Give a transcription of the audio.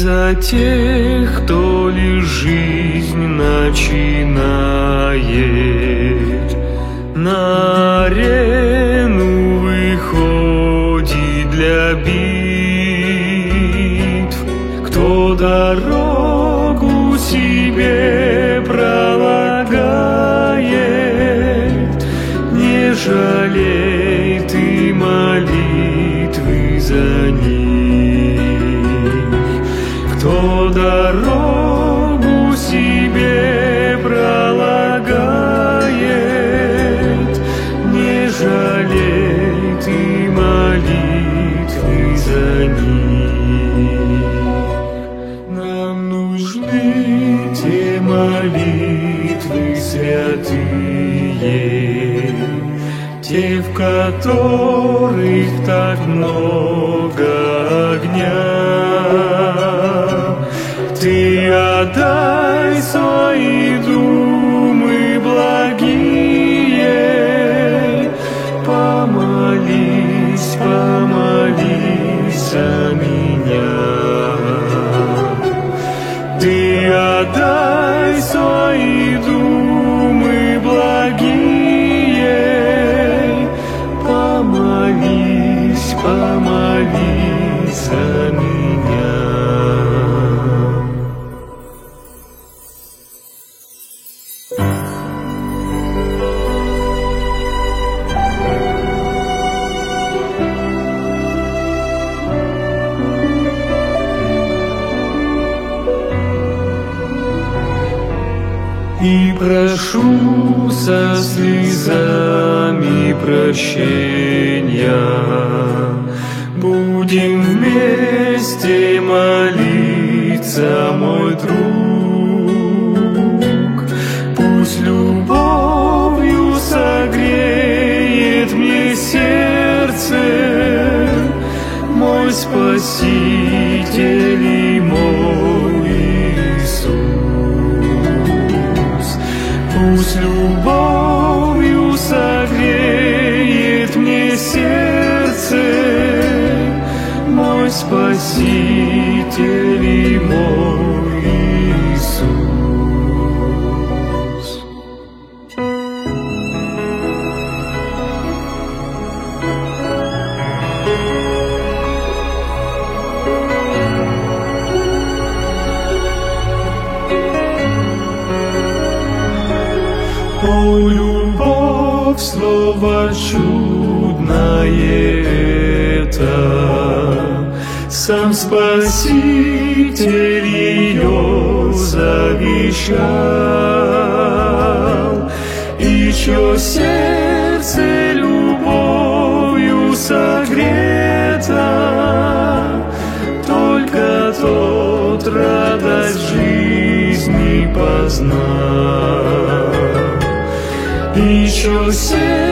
за тех, кто лишь жизнь начинает, на арену выходит для битв, кто дорогу себе пролагает, не жалей ты молитвы за них, кто дорогу себе пролагает, не жалей ты молитвы за них. Нам нужны те молитвы святые, те, в которых так много огня. Ты отдай свои думы благие, помолись, помолись за меня. Ты отдай свои думы благие, помолись, помолись за меня. И прошу со слезами прощения, будем вместе молиться, мой друг. Пусть любовью согреет мне сердце мой Спаситель и мой Иисус. Пусть любовью согреет мне сердце мой Спаситель и мой Иисус. О, любовь, слово чудное это, сам Спаситель ее завещал, и чье сердце любовью согрето, только тот радость жизни познал. И чье сердце